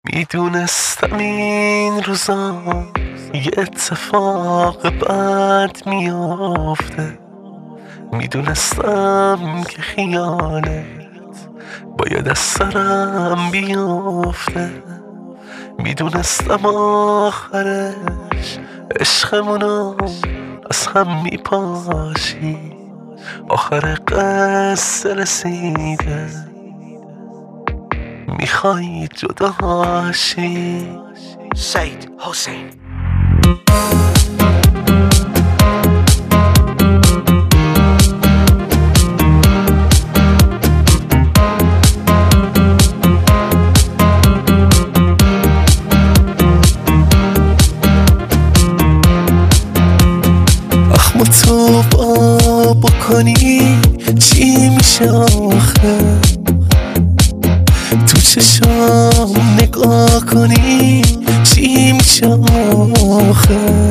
میدونستم این روزا یه اتفاق بد میافته، میدونستم که خیانت باید از سرم بیافته، میدونستم آخرش عشقمونو از هم میپاشی، آخر قصه رسیده میخوای جداشی. سید حسین اخم تو با بکنی چی میشه آخه؟ تو چشام نگاه کنی چی میشه آخه؟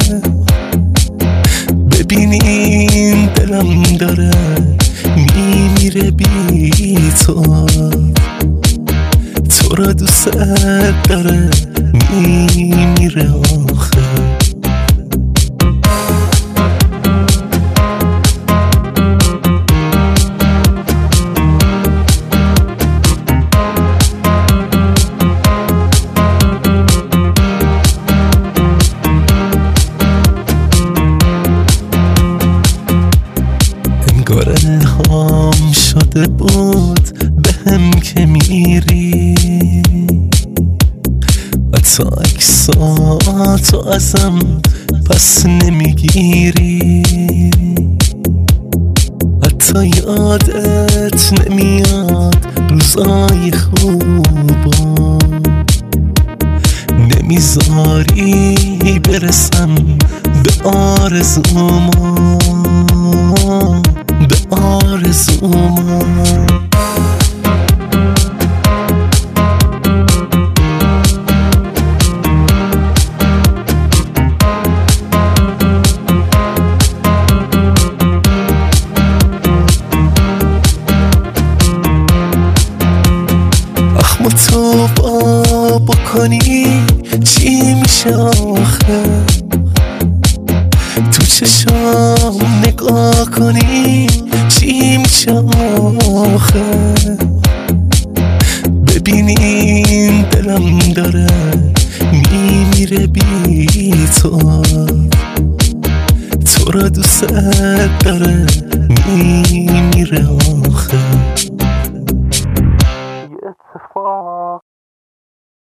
ببینین دلم داره میمیره بی تو، تو را دوست داره میمیره آخه. انگار الهام شده بود بهم که میری، حتی عکساتو ازم پس نمیگیری، حتی یادت نمیاد روزای خوبا، نمیذاری برسم به آرزوما، به آرزوما. اخم تو با بکنی چی میشه آخه؟ تو چشام نگاه کنی چی میشه آخه؟ ببینین دلم داره میمیره بی تو، تو را دوست داره میمیره آخه.